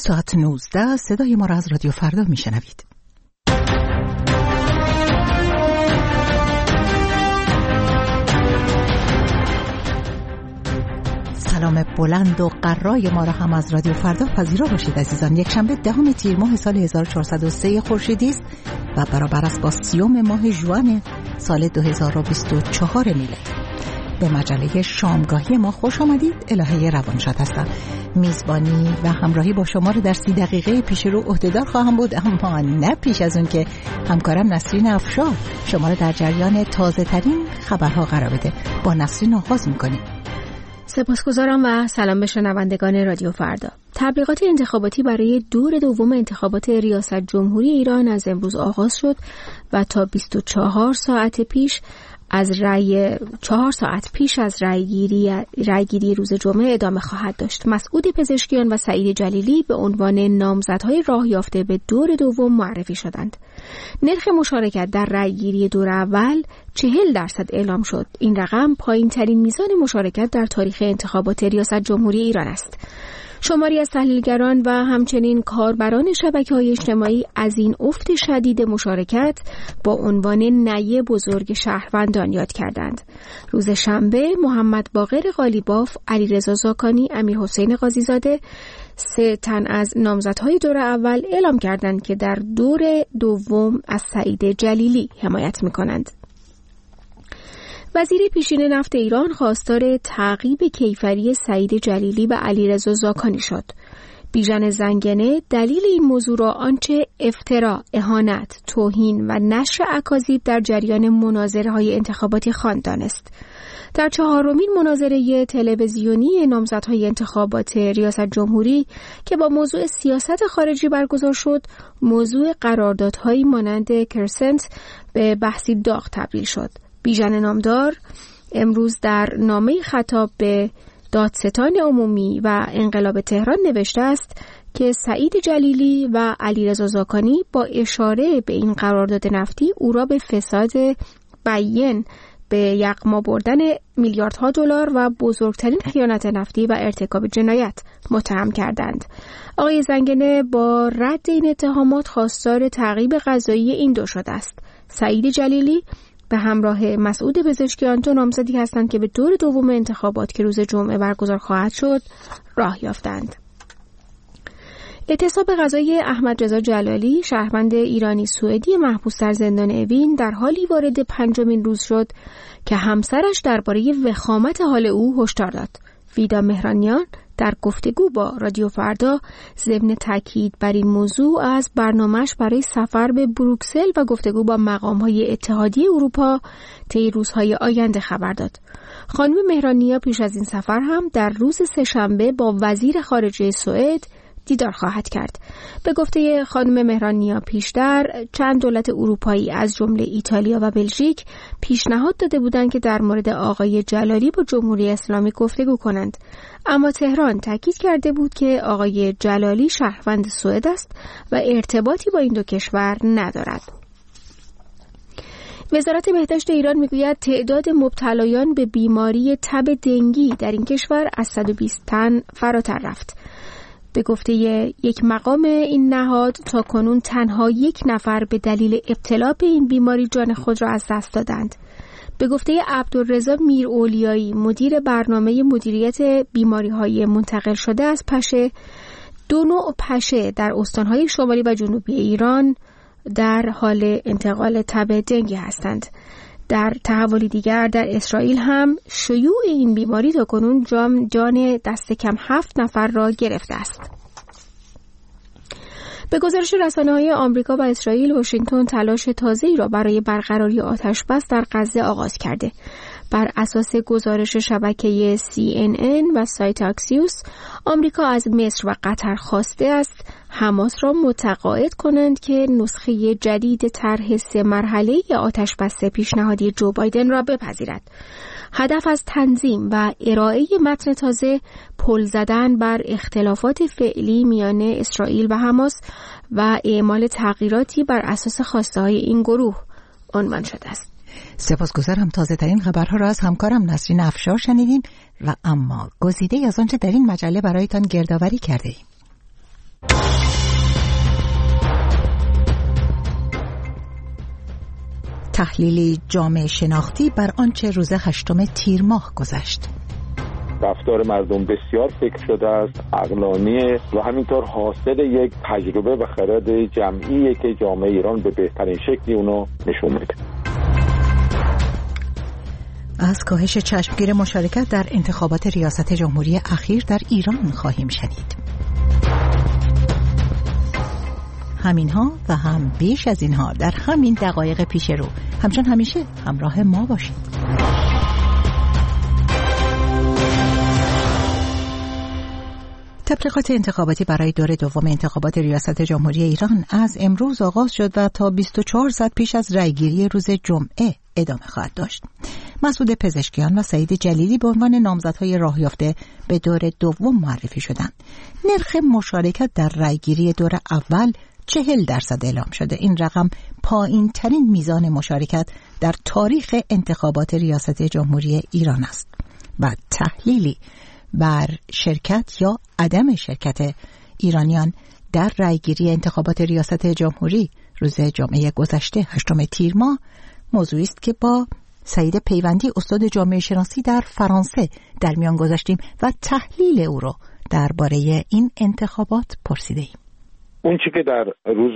ساعت 19 صدای ما را از رادیو فردا میشنوید. سلام بلند و قرای ما را هم از رادیو فردا پذیرا باشید عزیزان. یک شنبه 10 تیر ماه سال 1403 خورشیدی است و برابر است با 30 ماه ژوئن سال 2024 میلادی. به مجله شامگاهی ما خوش آمدید. الهه روانشاد هستم. میزبانی و همراهی با شما رو در 30 دقیقه پیش رو عهدهدار خواهم بود، اما نه پیش از اون که همکارم نسرین افشار شما رو در جریان تازه ترین خبرها قرار بده. با نسرین آغاز میکنیم. سپاسگزارم و سلام به شنوندگان رادیو فردا. تبلیغات انتخاباتی برای دور دوم انتخابات ریاست جمهوری ایران از امروز آغاز شد و تا 24 ساعت پیش از رأیگیری روز جمعه ادامه خواهد داشت. مسعود پزشکیان و سعید جلیلی به عنوان نامزدهای راه یافته به دور دوم معرفی شدند. نرخ مشارکت در رأیگیری دور اول 40% اعلام شد. این رقم پایین‌ترین میزان مشارکت در تاریخ انتخابات ریاست جمهوری ایران است. شماری از تحلیلگران و همچنین کاربران شبکه‌های اجتماعی از این افت شدید مشارکت با عنوان نعی بزرگ شهروندان یاد کردند. روز شنبه محمد باقر قالیباف، علیرضا زاکانی، امیرحسین قاضیزاده 3 تن از نامزدهای دور اول اعلام کردند که در دور دوم از سعید جلیلی حمایت می‌کنند. وزیر پیشین نفت ایران خواستار تعقیب کیفری سعید جلیلی و علیرضا زاکانی شد. بیژن زنگنه دلیل این موضوع را آنچه افترا، اهانت، توهین و نشر اکاذیب در جریان مناظره‌های انتخاباتی خواند دانست. در 4مین مناظره تلویزیونی نامزدهای انتخابات ریاست جمهوری که با موضوع سیاست خارجی برگزار شد، موضوع قراردادهایی مانند کرسنت به بحثی داغ تبدیل شد. بیژن نامدار امروز در نامه خطاب به دادستان عمومی و انقلاب تهران نوشته است که سعید جلیلی و علیرضا زاکانی با اشاره به این قرارداد نفتی او را به فساد بیان، به یغما بردن میلیاردها دلار و بزرگترین خیانت نفتی و ارتکاب جنایت متهم کردند. آقای زنگنه با رد این اتهامات خواستار تعقیب قضایی این دو شده است. سعید جلیلی به همراه مسعود پزشکیان دو نامزدی هستند که به دور دوم انتخابات که روز جمعه برگزار خواهد شد راه یافتند. اعتصاب قضایی احمد رضا جلالی، شهروند ایرانی سوئدی محبوس در زندان اوین، در حالی وارد 5مین روز شد که همسرش درباره وخامت حال او هشدار داد. ویدا مهرانیان در گفتگو با رادیو فردا ضمن تاکید بر این موضوع از برنامه‌اش برای سفر به بروکسل و گفتگو با مقام‌های اتحادیه اروپا طی روزهای آینده خبر داد. خانم مهرانیا پیش از این سفر هم در روز سه‌شنبه با وزیر خارجه سوئد دیدار خواهد کرد. به گفته خانم مهرانیا پیشتر چند دولت اروپایی از جمله ایتالیا و بلژیک پیشنهاد داده بودند که در مورد آقای جلالی با جمهوری اسلامی گفتگو کنند، اما تهران تاکید کرده بود که آقای جلالی شهروند سوئد است و ارتباطی با این دو کشور ندارد. وزارت بهداشت ایران میگوید تعداد مبتلایان به بیماری تب دنگی در این کشور از 120 تن فراتر رفت. به گفته یک مقام این نهاد تا کنون تنها 1 نفر به دلیل ابتلا به این بیماری جان خود را از دست دادند. به گفته عبدالرضا میراولیایی، مدیر برنامه مدیریت بیماری‌های منتقل شده از پشه، 2 نوع پشه در استان‌های شمالی و جنوبی ایران در حال انتقال تب دنگی هستند. در تحولی دیگر در اسرائیل هم شیوع این بیماری تا کنون جان دست کم 7 نفر را گرفته است. به گزارش رسانه‌های آمریکا و اسرائیل، واشنگتن تلاش تازه‌ای را برای برقراری آتش‌بس در غزه آغاز کرده. بر اساس گزارش شبکه CNN و سایت اکسیوس، آمریکا از مصر و قطر خواسته است حماس را متقاعد کنند که نسخه جدید طرح 3 مرحله‌ای آتش‌بس پیشنهادی جو بایدن را بپذیرد. هدف از تنظیم و ارائه متن تازه پل زدن بر اختلافات فعلی میان اسرائیل و حماس و اعمال تغییراتی بر اساس خواسته‌های این گروه عنوان شده است. سپاسگزارم. تازه ترین خبرها را از همکارم نسرین افشار شنیدیم و اما گزیده از آنچه در این مجله برایتان گردآوری کرده ایم. تحلیلی جامعه شناختی بر آنچه روز 8 تیر ماه گذشت. رفتار مردم بسیار فکر شده است، عقلانیه و همینطور حاصل یک تجربه و خرد جمعیه که جامعه ایران به بهترین شکلی اونو نشون میده. از کاهش چشمگیر مشارکت در انتخابات ریاست جمهوری اخیر در ایران خواهیم شنید. همینها و هم بیش از اینها در همین دقایق پیش رو. همچون همیشه همراه ما باشید. تبلیغات انتخاباتی برای دور دوم انتخابات ریاست جمهوری ایران از امروز آغاز شد و تا 24 ساعت پیش از رأیگیری روز جمعه ادامه خواهد داشت. مسعود پزشکیان و سعید جلیلی به عنوان نامزدهای راه یافته به دور دوم معرفی شدند. نرخ مشارکت در رأیگیری دور اول 40% اعلام شده. این رقم پایین ترین میزان مشارکت در تاریخ انتخابات ریاست جمهوری ایران است. و تحلیلی بر شرکت یا عدم شرکت ایرانیان در رأیگیری انتخابات ریاست جمهوری روز جمعه گذشته 8 تیر ماه موضوعی است که با سعید پیوندی استاد جامعه شناسی در فرانسه در میان گذاشتیم و تحلیل او را درباره این انتخابات پرسیدیم. اون چی که در روز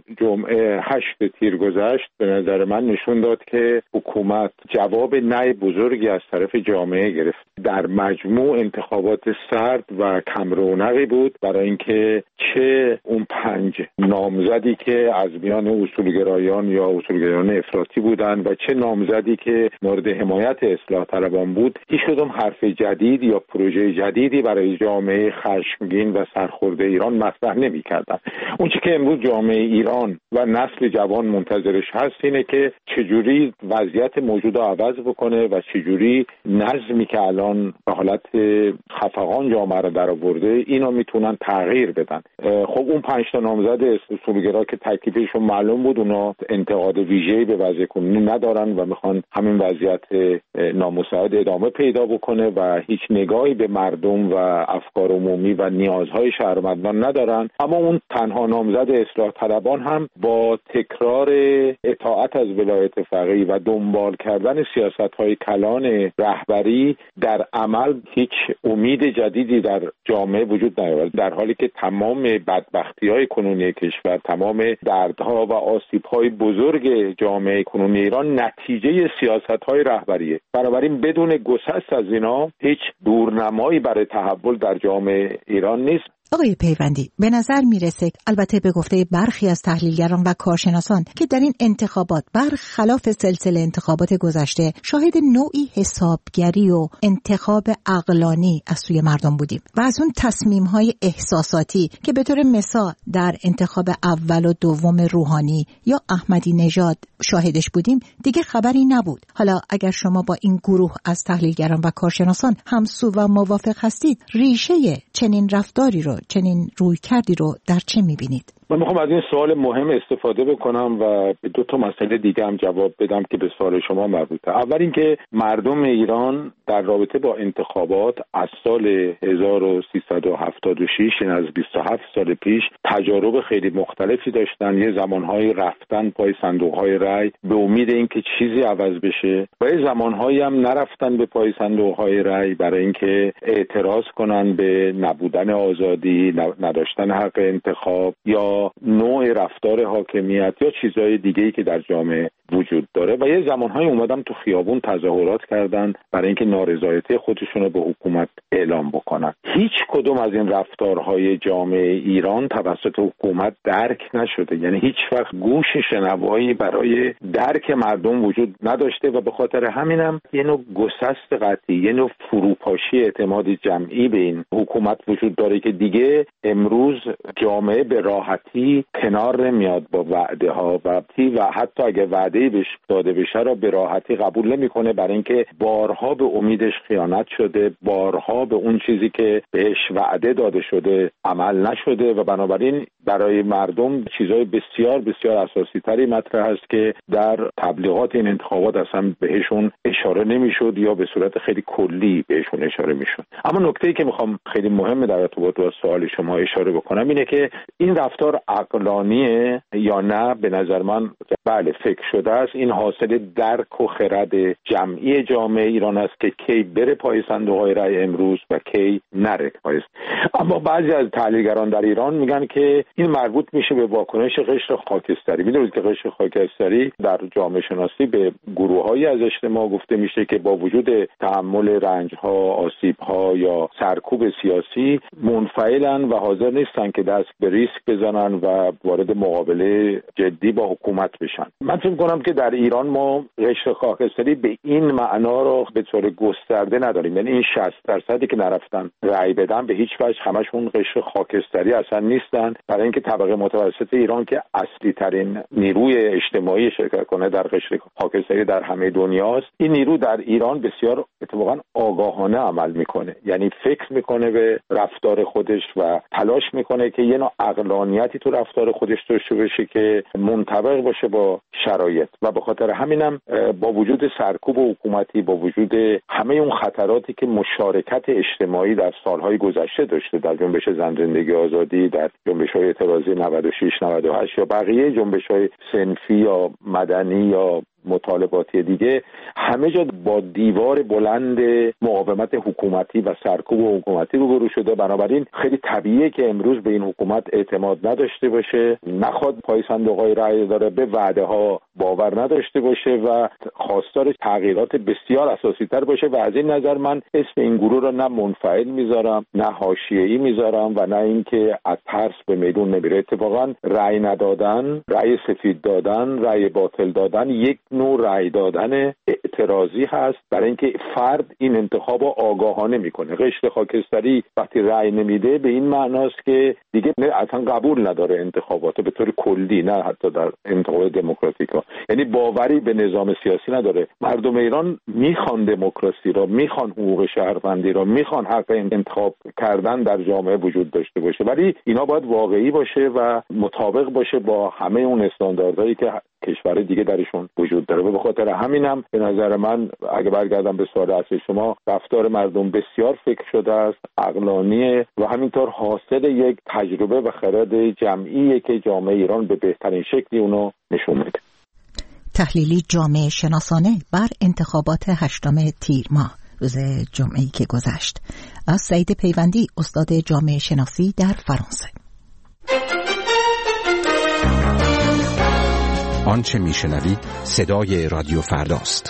جمعه 8 تیر گذشت به نظر من نشون داد که حکومت جواب نه بزرگی از طرف جامعه گرفت. در مجموع انتخابات سرد و کم رونقی بود برای اینکه چه اون 5 نامزدی که از میان اصولگرایان یا اصولگرایان افراطی بودند و چه نامزدی که مورد حمایت اصلاح طلبان بود، هیچ کدوم حرف جدید یا پروژه جدیدی برای جامعه خشمگین و سرخورده ایران مطرح نمی‌کردند. اون چیزی که امروز جامعه ایران و نسل جوان منتظرش هست اینه که چجوری وضعیت موجود رو عوض بکنه و چجوری نظمی که الان به حالت خفقان جامعه رو در آورده اینو میتونن تغییر بدن. خب اون 5 نامزد اصولگرا که تکلیفشون معلوم بود اونا انتقاد ویژه‌ای به وضع کنونی ندارن و میخوان همین وضعیت نامساعد ادامه پیدا بکنه و هیچ نگاهی به مردم و افکار عمومی و نیازهای شهروندان ندارن. اما اون تنها نامزد اصلاح طلبان هم با تکرار اطاعت از ولایت فقیه و دنبال کردن سیاست‌های کلان رهبری در عمل هیچ امید جدیدی در جامعه وجود ندارد، در حالی که تمام بدبختی‌های کنونی کشور، تمام دردها و آسیب‌های بزرگ جامعه کنونی ایران نتیجه سیاست‌های رهبریه. بنابراین بدون گسست از اینا هیچ دورنمایی برای تحول در جامعه ایران نیست. آقای پیوندی، به نظر میرسه البته به گفته برخی از تحلیلگران و کارشناسان که در این انتخابات برخلاف سلسله انتخابات گذشته شاهد نوعی حسابگری و انتخاب عقلانی از سوی مردم بودیم و از اون تصمیم‌های احساساتی که به طور مثال در انتخاب اول و دوم روحانی یا احمدی نژاد شاهدش بودیم دیگه خبری نبود. حالا اگر شما با این گروه از تحلیلگران و کارشناسان همسو و موافق هستید، ریشه چنین رفتاری رو، چنین رویکردی رو در چه می‌بینید؟ من میخوام از این سوال مهم استفاده بکنم و به 2 مسئله دیگه هم جواب بدم که به سوال شما مربوطه. اول اینکه مردم ایران در رابطه با انتخابات از سال 1376 از 27 سال پیش تجارب خیلی مختلفی داشتن. یه زمانهایی رفتن پای صندوق‌های رای به امید اینکه چیزی عوض بشه و یه زمانهایی هم نرفتن به پای صندوق‌های رای برای اینکه اعتراض کنن به نبودن آزادی، نداشتن حق انتخاب یا نوع رفتار حاکمیت یا چیزهای دیگه‌ای که در جامعه وجود داره و یه زمانهایی اومدن تو خیابون تظاهرات کردن برای اینکه نارضایتی خودشون رو به حکومت اعلام بکنن. هیچ کدوم از این رفتارهای جامعه ایران توسط حکومت درک نشده، یعنی هیچ وقت گوش شنوایی برای درک مردم وجود نداشته و به خاطر همینم یه نوع گسست قطعی، یه نوع فروپاشی اعتماد جمعی به این حکومت وجود داره که دیگه امروز جامعه به راحتی کنار نمیاد با وعده ها و حتی اگه وعده بهش داده بشه را به راحتی قبول نمیکنه، برای اینکه بارها به امیدش خیانت شده، بارها به اون چیزی که بهش وعده داده شده عمل نشده و بنابراین برای مردم چیزای بسیار بسیار اساسی تری مطرح است که در تبلیغات این انتخابات اصلا بهشون اشاره نمیشد یا به صورت خیلی کلی بهشون اشاره میشد. اما نکته‌ای که میخوام خیلی مهمه در ارتباط با سوال شما اشاره بکنم اینه که این رفتار عقلانیه یا نه. به نظر من بله فکر شده است. این حاصل درک و خرد جمعی جامعه ایران است که کی بره پای صندوق‌های رای امروز و کی نره پای. اما بعضی از تحلیلگران در ایران میگن که این مربوط میشه به واکنش قشر خاکستری. میدونید که قشر خاکستری در جامعه شناسی به گروه‌هایی از اجتماع گفته میشه که با وجود تحمل رنج‌ها، آسیب‌ها یا سرکوب سیاسی منفعلن و حاضر نیستن که دست به ریسک بزنن و وارد مقابله جدی با حکومت بشن. من فکر می‌کنم که در ایران ما قشر خاکستری به این معنا رو به طور گسترده نداریم. یعنی این 60% که نرفتن رأی بدن به هیچ وجه همشون قشر خاکستری اصلا نیستن، برای اینکه طبقه متوسط ایران که اصلی ترین نیروی اجتماعی شرکت کنه در قشر خاکستری در همه دنیاست، این نیرو در ایران بسیار اتفاقا آگاهانه عمل میکنه. یعنی فکر میکنه به رفتار خودش و تلاش میکنه که یه نوع عقلانیتی تو رفتار خودش داشته باشه که منطبق باشه با شرایط. و به خاطر همینم با وجود سرکوب حکومتی، با وجود همه اون خطراتی که مشارکت اجتماعی در سالهای گذشته داشته، در جنبش زن زندگی آزادی، در جنبش‌های اعتراضی 96 98 یا بقیه جنبش‌های صنفی یا مدنی یا مطالباتی دیگه، همه جا با دیوار بلند مقاومت حکومتی و سرکوب حکومتی روبرو شده. بنابراین خیلی طبیعیه که امروز به این حکومت اعتماد نداشته باشه، نخواد پای صندوق‌های رأی داره، به وعده‌ها باور نداشته باشه و خواستار تغییرات بسیار اساسی‌تر باشه. و از این نظر من اسم این گروه رو نه منفعل میذارم، نه حاشیه‌ای میذارم و نه اینکه از ترس به میدون نمیره. اتفاقاً رأی ندادن، رأی سفید دادن، رأی باطل دادن یک نوع رأی دادن اعتراضی هست، برای اینکه فرد این انتخاب رو آگاهانه میکنه. قشر خاکستری وقتی رأی نمیده به این معناست که دیگه اصلا قبول نداره انتخابات به طور کلی، نه حتی در انتخابات دموکراتیک ها. یعنی باوری به نظام سیاسی نداره. مردم ایران میخوان دموکراسی را، میخوان حقوق شهروندی را، میخوان حق انتخاب کردن در جامعه وجود داشته باشه، ولی اینا باید واقعی باشه و مطابق باشه با همه اون استانداردهایی که کشور دیگه درشون وجود داره. و به خاطر همینم به نظر من اگه برگردم به سوال اصلی شما، رفتار مردم بسیار فکر شده است، عقلانیه و همینطور حاصل یک تجربه و خرد جمعیه که جامعه ایران به بهترین شکلی اونو نشون میده. تحلیلی جامعه شناسانه بر انتخابات 8 تیر ماه روز جمعه‌ای که گذشت از سعید پیوندی، استاد جامعه شناسی در فرانسه. آنچه میشنوید صدای رادیو فرداست.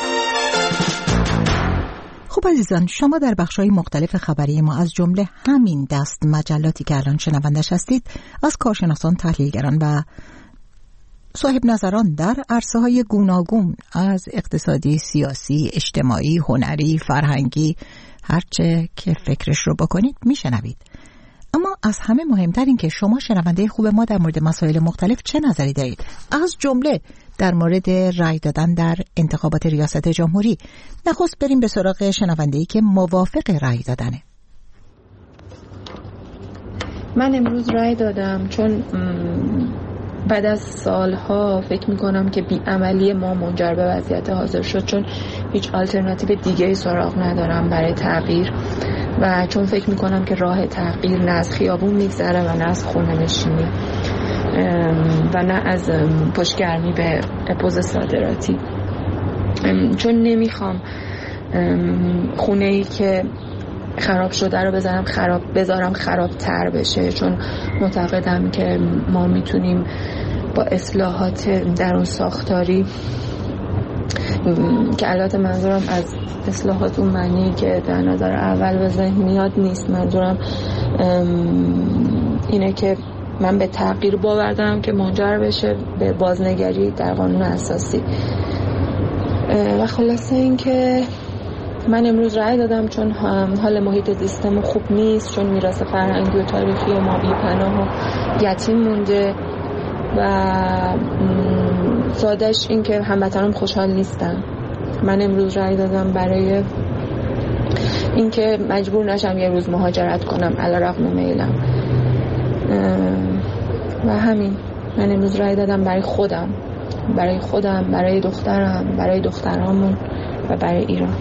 خب عزیزان، شما در بخش‌های مختلف خبری ما از جمله همین دست مجلاتی که الان شنوندش هستید از کارشناسان، تحلیلگران و صاحب نظران در عرصه‌های گوناگون از اقتصادی، سیاسی، اجتماعی، هنری، فرهنگی، هرچه که فکرش رو بکنید میشنوید. اما از همه مهمتر این که شما شنونده خوب ما در مورد مسائل مختلف چه نظری دارید، از جمله در مورد رأی دادن در انتخابات ریاست جمهوری. نخست بریم به سراغ شنونده‌ای که موافق رأی دادنه. من امروز رأی دادم چون بعد از سالها فکر میکنم که بیعملی ما منجر به وضعیت حاضر شد، چون هیچ آلترناتیو دیگه سراغ ندارم برای تغییر و چون فکر میکنم که راه تغییر نه از خیابون میگذره و نه از خونه نشینی و نه از پشتگرمی به اپوز صادراتی. چون نمیخوام خونه‌ای که خراب شده رو بذارم خرابتر بشه، چون معتقدم که ما میتونیم با اصلاحات درون ساختاری که البته منظورم از اصلاحات اون معنی که در نظر اول به ذهن میاد نیست، منظورم اینه که من به تغییر باور دارم که منجر بشه به بازنگری در قانون اساسی. و خلاصه این که من امروز رأی دادم چون حال محیط زیستمون خوب نیست، چون میراث فرهنگی و تاریخی ما بی‌پناه و یتیم مونده و سادهش این که هموطنام خوشحال نیستن. من امروز رأی دادم برای اینکه مجبور نشم یه روز مهاجرت کنم علیرغم میلم. و همین، من امروز رای دادم برای خودم، برای دخترم، برای دخترامون و برای ایران.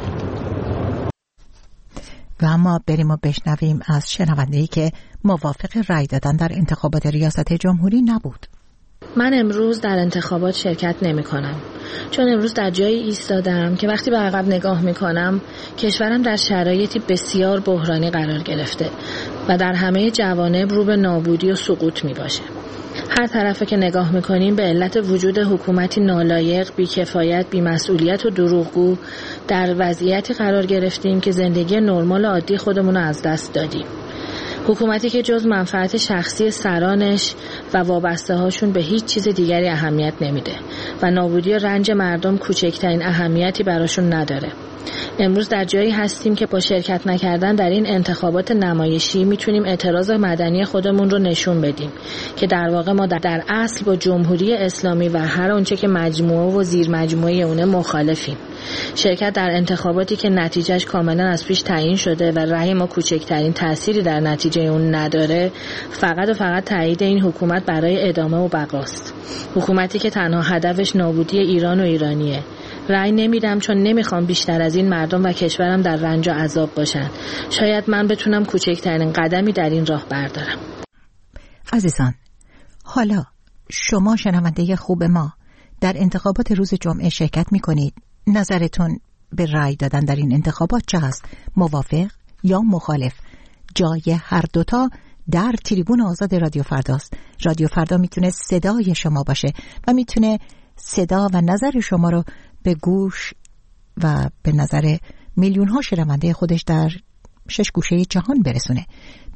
و اما بریم و بشنویم از شنونده‌ای که موافق رای دادن در انتخابات ریاست جمهوری نبود. من امروز در انتخابات شرکت نمی کنم، چون امروز در جایی ایستادم که وقتی به عقب نگاه می کنم کشورم در شرایطی بسیار بحرانی قرار گرفته و در همه جوانب رو به نابودی و سقوط می باشه. هر طرفه که نگاه میکنیم به علت وجود حکومتی نالایق، بیکفایت، بیمسئولیت و دروغگو در وضعیتی قرار گرفتیم که زندگی نرمال عادی خودمون رو از دست دادیم. حکومتی که جز منفعت شخصی سرانش و وابسته هاشون به هیچ چیز دیگری اهمیت نمیده و نابودی و رنج مردم کوچکترین اهمیتی براشون نداره. امروز در جایی هستیم که با شرکت نکردن در این انتخابات نمایشی میتونیم اعتراض مدنی خودمون رو نشون بدیم که در واقع ما در اصل با جمهوری اسلامی و هر اونچه که مجموعه و زیر مجموعه اونه مخالفیم. شرکت در انتخاباتی که نتیجهش کاملا از پیش تعیین شده و رأی ما کوچکترین تأثیری در نتیجه اون نداره، فقط و فقط تایید این حکومت برای ادامه و بقاست. حکومتی که تنها هدفش نابودی ایران و ایرانیه. رأی نمیدم چون نمیخوام بیشتر از این مردم و کشورم در رنج و عذاب باشن. شاید من بتونم کوچکترین قدمی در این راه بردارم. عزیزان، حالا شما شنونده خوب ما در انتخابات روز جمعه شرکت میکنید. نظرتون به رأی دادن در این انتخابات چه هست؟ موافق یا مخالف؟ جای هر دوتا در تریبون آزاد رادیو فرداست. رادیو فردا میتونه صدای شما باشه و میتونه صدا و نظر شما رو به گوش و به نظر میلیون ها شنونده خودش در 6 گوشه جهان برسونه.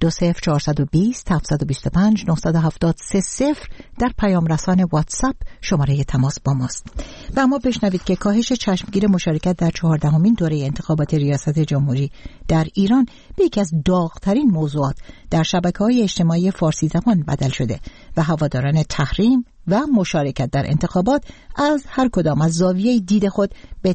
20420 725 970 در پیام رسان واتساپ شماره تماس با ماست. و اما بشنوید که کاهش چشمگیر مشارکت در 14مین دوره انتخابات ریاست جمهوری در ایران به یکی از داغ‌ترین موضوعات در شبکه‌های اجتماعی فارسی زبان بدل شده و هواداران تحریم و مشارکت در انتخابات از هر کدام از زاویه دید خود به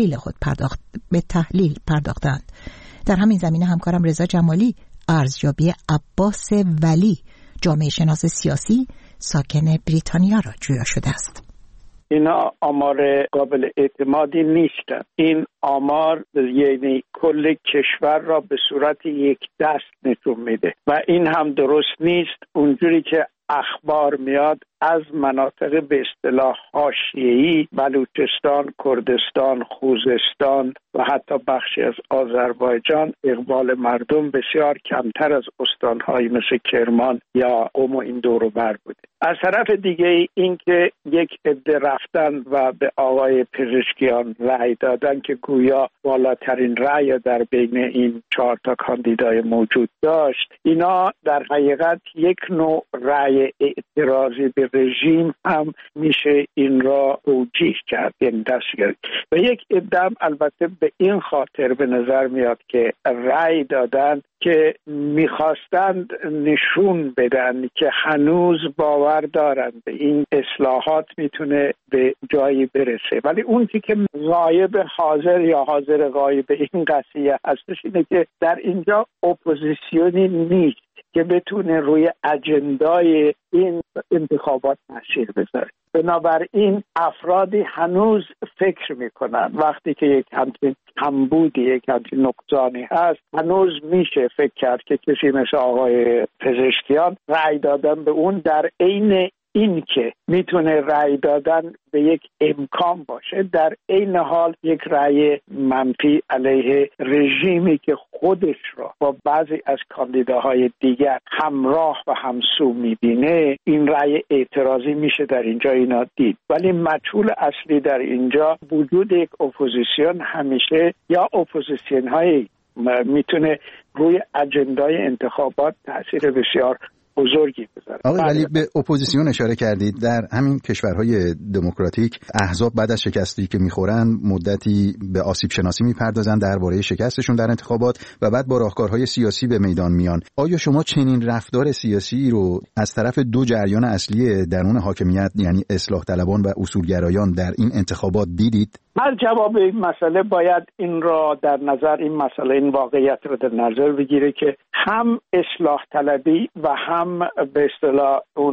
تحلیل پرداختند. در همین زمینه همکارم رضا جمالی ارزیابی عباس ولی، جامعه شناس سیاسی ساکن بریتانیا را جویا شده است. اینا آمار قابل اعتمادی نیستن. این آمار یعنی کل کشور را به صورت یک دست نشون میده و این هم درست نیست. اونجوری که اخبار میاد از مناطق به اصطلاح حاشیه‌ای، بلوچستان، کردستان، خوزستان و حتی بخشی از آذربایجان، اقبال مردم بسیار کمتر از استان‌های مثل کرمان یا قم و این دور و بر بوده. از طرف دیگه این که یک عده رفتن و به آقای پزشکیان رأی دادن که گویا بالاترین رأی در بین این 4 تا کاندیدای موجود داشت، اینا در حقیقت یک نوع رأی اعتراضی به رژیم هم میشه این را توجیه کرد، یعنی دستگیری. و یک عده البته به این خاطر به نظر میاد که رأی دادن که میخواستند نشون بدن که هنوز باور دارند به این اصلاحات میتونه به جایی برسه. ولی اون که غایب حاضر یا حاضر غایب این قضیه هستش اینه که در اینجا اپوزیسیونی نیست که بتونه روی اجندای این انتخابات تاثیر بذاره. بنابراین افرادی هنوز فکر میکنن وقتی که یک همچین کمبودی، یک همچین نقصانی هست، هنوز میشه فکر کرد که کسی مثل آقای پزشکیان رأی دادن به اون در عین این که میتونه رأی دادن به یک امکان باشه، در عین حال یک رأی منفی علیه رژیمی که خودش را با بعضی از کاندیداهای دیگر همراه و همسو میبینه، این رأی اعتراضی میشه در اینجا اینا دید. ولی مجهول اصلی در اینجا وجود یک اپوزیسیون همیشه یا اپوزیسیون های میتونه روی اجندای انتخابات تاثیر بسیار بزرگی بذاره. آقای ولی به اپوزیسیون اشاره کردید. در همین کشورهای دموکراتیک احزاب بعد از شکستی که میخورن مدتی به آسیب شناسی میپردازن درباره شکستشون در انتخابات و بعد با راهکارهای سیاسی به میدان میان. آیا شما چنین رفتار سیاسی رو از طرف دو جریان اصلی درون حاکمیت یعنی اصلاح طلبان و اصولگرایان در این انتخابات دیدید؟ هر جواب این مسئله باید این را در نظر، این مسئله، این واقعیت رو در نظر بگیره که هم اصلاح طلبی و هم به اصطلاح اون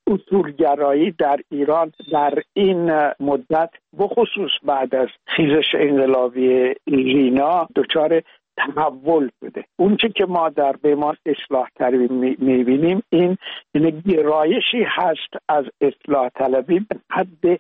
اصولگرایی در ایران در این مدت بخصوص بعد از خیزش انقلابی ژینا دچار تحول بوده. اون چی که ما در بیمار اصلاح طلبی میبینیم این گرایشی هست از اصلاح طلبی به حد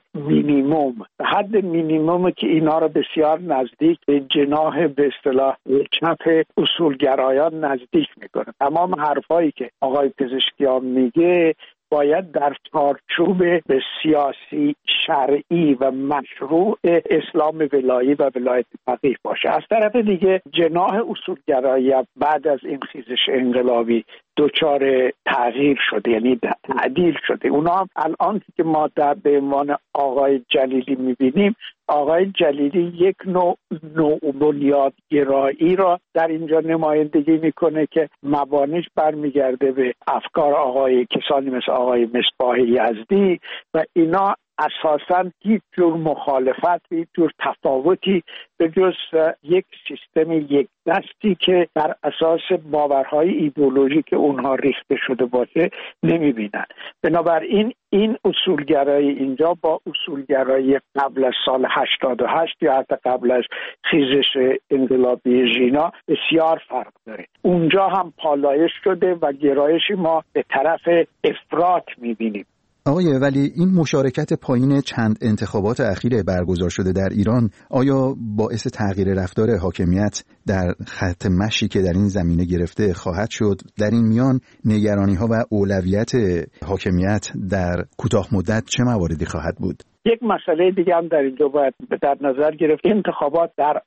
مینیموم که اینا رو بسیار نزدیک به جناح به اصطلاح چپ اصولگرایان نزدیک میکنه. تمام حرفایی که آقای پزشکیان میگه باید در چارچوب سیاسی شرعی و مشروع اسلام ولایی و ولایت فقیه باشه. از طرف دیگه جناح اصولگرایی بعد از این خیزش انقلابی دچار تغییر شده، یعنی تعدیل شده. اونا هم الان که ما به عنوان آقای جلیلی میبینیم، آقای جلیلی یک نوع بنیادگرایی را در اینجا نمایندگی میکنه که مبانیش برمیگرده به افکار کسانی مثل آقای مصباح یزدی و اینا اساساً هیچ جور مخالفت، هیچ جور تفاوتی به جز یک سیستم یک دستی که بر اساس باورهای ایدئولوژیک اونها ریخته شده باشه نمیبینن. بنابراین این اصولگرایی اینجا با اصولگرایی قبل از سال 88 یا حتی قبل از خیزش انقلابی ژینا بسیار فرق داره. اونجا هم پالایش شده و گرایشی ما به طرف افراط میبینیم. آقای ولی این مشارکت پایین چند انتخابات اخیر برگزار شده در ایران آیا باعث تغییر رفتار حاکمیت در خط مشی که در این زمینه گرفته خواهد شد؟ در این میان نگرانی‌ها و اولویت حاکمیت در کوتاه مدت چه مواردی خواهد بود؟ یک مسئله دیگه هم در اینجا باید در نظر گرفت. انتخابات در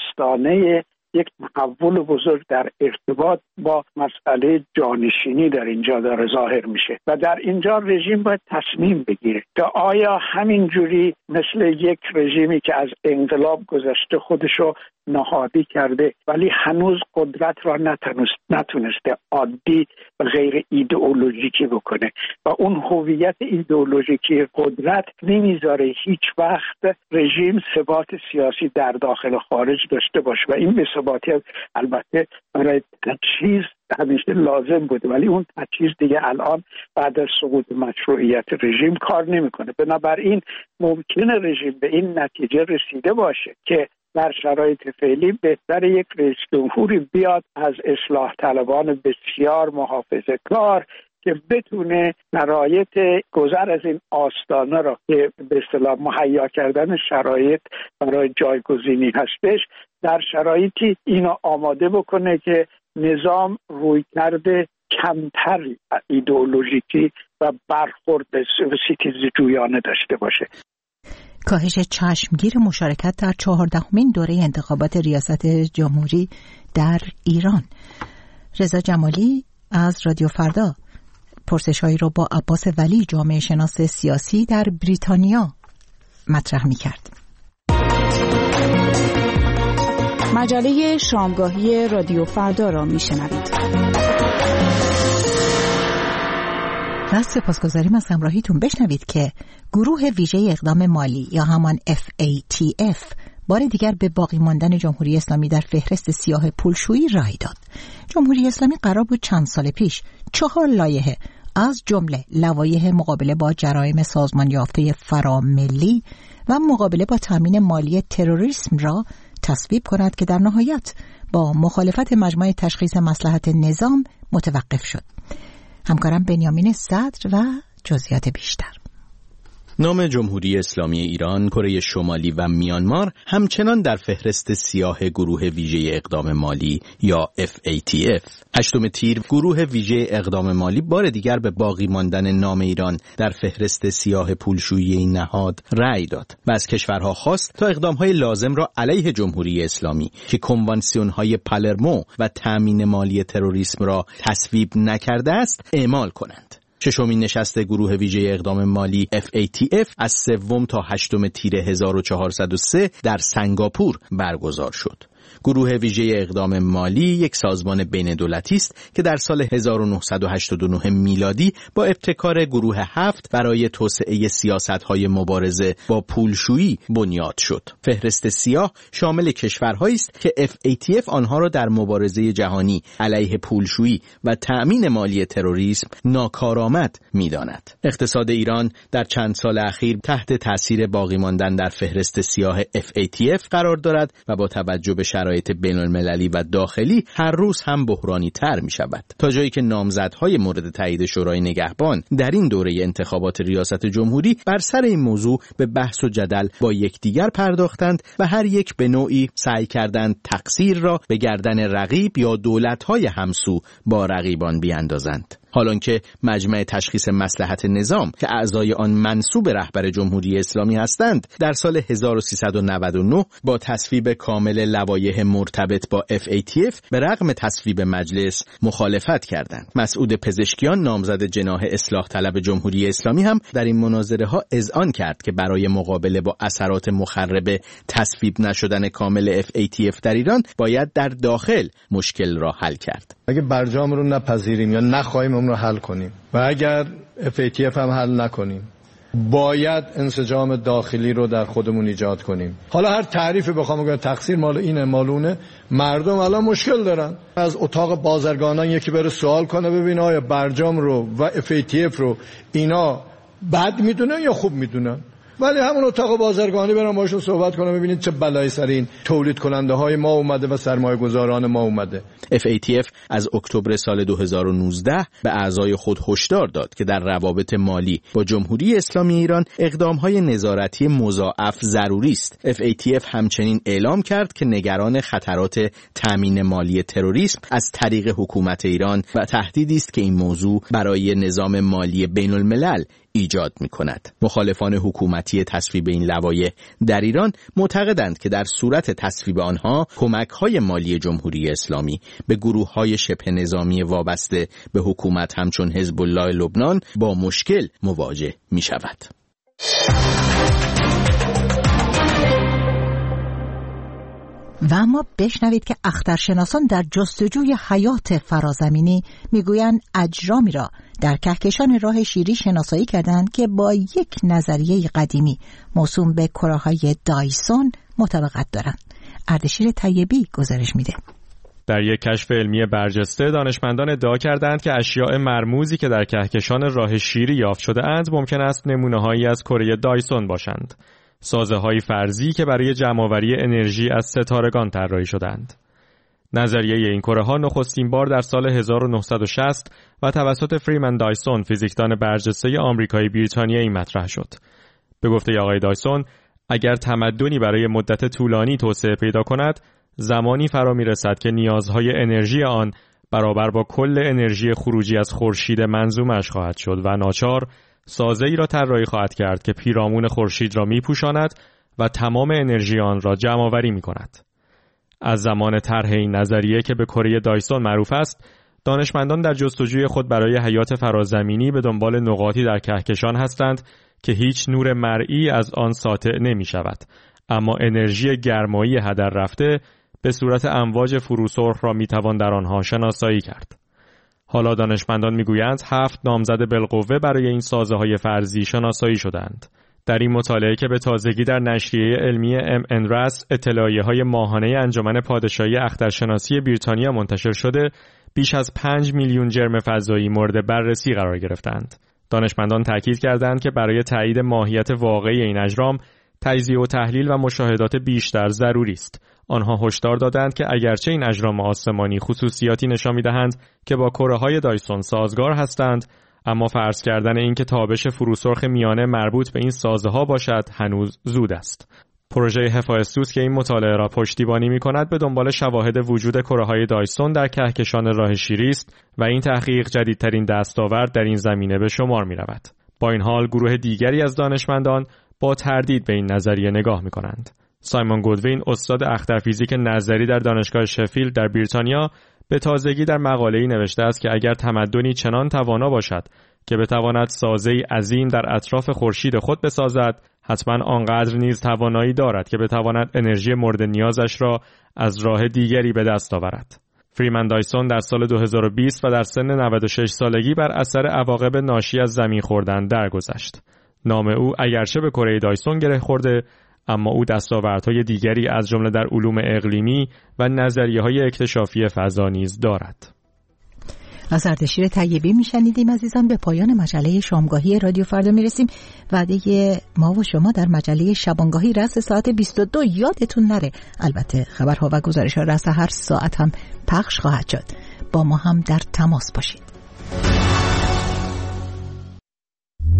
آستانه یک تحول بزرگ در ارتباط با مسئله جانشینی در اینجا داره ظاهر میشه و در اینجا رژیم باید تصمیم بگیره که آیا همینجوری مثل یک رژیمی که از انقلاب گذشته خودشو نهادی کرده ولی هنوز قدرت را نتونسته عادی و غیر ایدئولوژیکی بکنه و اون هویت ایدئولوژیکی قدرت نمیذاره هیچ وقت رژیم ثبات سیاسی در داخل و خارج داشته باشه و این بی‌ثباتی البته برای تجهیز همیشه لازم بوده ولی اون تجهیز دیگه الان بعد از سقوط مشروعیت رژیم کار نمیکنه. بنابراین ممکنه رژیم به این نتیجه رسیده باشه که در شرایط فعلی بهتر یک رئیس جمهوری بیاد از اصلاح طلبان بسیار محافظه‌کار که بتونه شرایط گذر از این آستانه را که به اصطلاح مهیا کردن شرایط برای جایگزینی هستش در شرایطی اینو آماده بکنه که نظام رویکرد کمتر ایدئولوژیکی و برخورد ستیزجویانه داشته باشه. کاهش چشمگیر مشارکت در 14مین دوره انتخابات ریاست جمهوری در ایران. رضا جمالی از رادیو فردا پرسش‌هایی را با عباس ولی جامعه شناس سیاسی در بریتانیا مطرح می‌کرد. مجله شامگاهی رادیو فردا را میشنوید. و سپاسگزاریم از همراهیتون. بشنوید که گروه ویژه اقدام مالی یا همان FATF بار دیگر به باقی ماندن جمهوری اسلامی در فهرست سیاه پولشویی رای داد. جمهوری اسلامی قرار بود چند سال پیش 4 لایحه از جمله لوایح مقابله با جرایم سازمان یافته فراملی و مقابله با تامین مالی تروریسم را تصویب کند که در نهایت با مخالفت مجمع تشخیص مصلحت نظام متوقف شد. همکارم بنیامین صدر و جزئیات بیشتر. نام جمهوری اسلامی ایران، کره شمالی و میانمار همچنان در فهرست سیاه گروه ویژه اقدام مالی یا FATF. 8 تیر گروه ویژه اقدام مالی بار دیگر به باقی ماندن نام ایران در فهرست سیاه پولشویی این نهاد رأی داد و از کشورها خواست تا اقدامهای لازم را علیه جمهوری اسلامی که کنوانسیون‌های پالرمو و تامین مالی تروریسم را تصویب نکرده است اعمال کنند. 6مین نشست گروه ویژه اقدام مالی FATF از 3 تا 8 تیر 1403 در سنگاپور برگزار شد. گروه ویژه اقدام مالی یک سازمان بین‌دولتی است که در سال 1989 میلادی با ابتکار گروه 7 برای توسعه سیاست‌های مبارزه با پولشویی بنیاد شد. فهرست سیاه شامل کشورهایی است که FATF آنها را در مبارزه جهانی علیه پولشویی و تأمین مالی تروریسم ناکارآمد می‌داند. اقتصاد ایران در چند سال اخیر تحت تاثیر باقی ماندن در فهرست سیاه FATF قرار دارد و با توجه به شرایط بین‌المللی و داخلی هر روز هم بحرانی تر می شود، تا جایی که نامزدهای مورد تایید شورای نگهبان در این دوره انتخابات ریاست جمهوری بر سر این موضوع به بحث و جدل با یکدیگر پرداختند و هر یک به نوعی سعی کردند تقصیر را به گردن رقیب یا دولت‌های همسو با رقیبان بیاندازند. حالانکه مجمع تشخیص مصلحت نظام که اعضای آن منسوب رهبر جمهوری اسلامی هستند در سال 1399 با تصویب کامل لوایح مرتبط با FATF به رغم تصویب مجلس مخالفت کردند. مسعود پزشکیان نامزد جناح اصلاح طلب جمهوری اسلامی هم در این مناظره ها اذعان کرد که برای مقابله با اثرات مخرب تصویب نشدن کامل FATF در ایران باید در داخل مشکل را حل کرد. اگه برجام رو نپذیریم یا نخواهیم اون رو حل کنیم و اگر FATF هم حل نکنیم باید انسجام داخلی رو در خودمون ایجاد کنیم. حالا هر تعریفی بخوام بگم تقصیر مال اینه مالونه، مردم الان مشکل دارن. از اتاق بازرگانان یکی بره سوال کنه ببینه آیا برجام رو و FATF رو اینا بد میدونن یا خوب میدونن، ولی همون اتاق بازرگانی برام باشون صحبت کنم ببینید چه بلایی سر این تولید کننده های ما اومده و سرمایه گذاران ما اومده. FATF از اکتبر سال 2019 به اعضای خود هشدار داد که در روابط مالی با جمهوری اسلامی ایران اقدام های نظارتی مضاعف ضروری است. FATF همچنین اعلام کرد که نگران خطرات تامین مالی تروریسم از طریق حکومت ایران و تهدیدی است که این موضوع برای نظام مالی بین الملل ایجاد می کند. مخالفان حکومتی تصویب این لوایح در ایران معتقدند که در صورت تصویب آنها کمک‌های مالی جمهوری اسلامی به گروه‌های شبه نظامی وابسته به حکومت همچون حزب الله لبنان با مشکل مواجه می شود. و اما بشنوید که اخترشناسان در جستجوی حیات فرازمینی میگویند اجرامی را در کهکشان راه شیری شناسایی کردند که با یک نظریه قدیمی موسوم به کراهای دایسون مطابقت دارند. اردشیر طیبی گزارش میده. در یک کشف علمی برجسته دانشمندان ادعا کردند که اشیاء مرموزی که در کهکشان راه شیری یافت شده اند ممکن است نمونه‌هایی از کره دایسون باشند. سازه‌های فرضی که برای جمع‌آوری انرژی از ستارگان طراحی شدند. نظریه این کره‌ها نخستین بار در سال 1960 و توسط فریمن دایسون فیزیکدان برجسته آمریکایی بریتانیایی مطرح شد. به گفته آقای دایسون، اگر تمدنی برای مدت طولانی توسعه پیدا کند، زمانی فرا می‌رسد که نیازهای انرژی آن برابر با کل انرژی خروجی از خورشید منظومش خواهد شد و ناچار سازه‌ای را طراحی خواهد کرد که پیرامون خورشید را می‌پوشاند و تمام انرژی آن را جمع‌آوری می‌کند. از زمان طرح این نظریه که به کره دایسون معروف است، دانشمندان در جستجوی خود برای حیات فرازمینی به دنبال نقاطی در کهکشان هستند که هیچ نور مرئی از آن ساطع نمی‌شود، اما انرژی گرمایی هدر رفته به صورت امواج فروسرخ را می‌توان در آنها شناسایی کرد. حالا دانشمندان میگویند 7 نامزد بالقوه برای این سازه‌های فرضی شناسایی شدند. در این مطالعه که به تازگی در نشریه علمی MNRAS اطلاعیه‌های ماهانه انجمن پادشاهی اخترشناسی بریتانیا منتشر شده، بیش از 5 میلیون جرم فضایی مورد بررسی قرار گرفتند. دانشمندان تاکید کردند که برای تایید ماهیت واقعی این اجرام، تجزیه و تحلیل و مشاهدات بیشتر ضروری است. آنها هشدار دادند که اگرچه این اجرام آسمانی خصوصیاتی نشان می‌دهند که با کره‌های دایسون سازگار هستند، اما فرض کردن اینکه تابش فروسرخ میانه مربوط به این سازه‌ها باشد هنوز زود است. پروژه هفایستوس که این مطالعه را پشتیبانی می‌کند به دنبال شواهد وجود کره‌های دایسون در کهکشان راه شیری است و این تحقیق جدیدترین دستاورد در این زمینه به شمار می‌رود. با این حال گروه دیگری از دانشمندان با تردید به این نظریه نگاه می‌کنند. سایمون گودوین، استاد اخترفیزیک نظری در دانشگاه شفیلد در بریتانیا، به تازگی در مقاله‌ای نوشته است که اگر تمدنی چنان توانا باشد که بتواند سازه‌ای عظیم در اطراف خورشید خود بسازد، حتما آنقدر نیز توانایی دارد که بتواند انرژی مورد نیازش را از راه دیگری به دست آورد. فریمن دایسون در سال 2020 و در سن 96 سالگی بر اثر عواقب ناشی از زمین خوردن درگذشت. نام او اگرچه به کره دایسون گره خورده، اما او دستاوردهای دیگری از جمله در علوم اقلیمی و نظریه‌های اکتشافی فضا نیز دارد. از اردشیر طیبی میشنیدیم عزیزان. به پایان مجله شامگاهی رادیو فردا میرسیم. وعده ما و شما در مجله شبانگاهی رأس ساعت 22 یادتون نره. البته خبرها و گزارش‌ها رأس هر ساعت هم پخش خواهد شد. با ما هم در تماس باشید.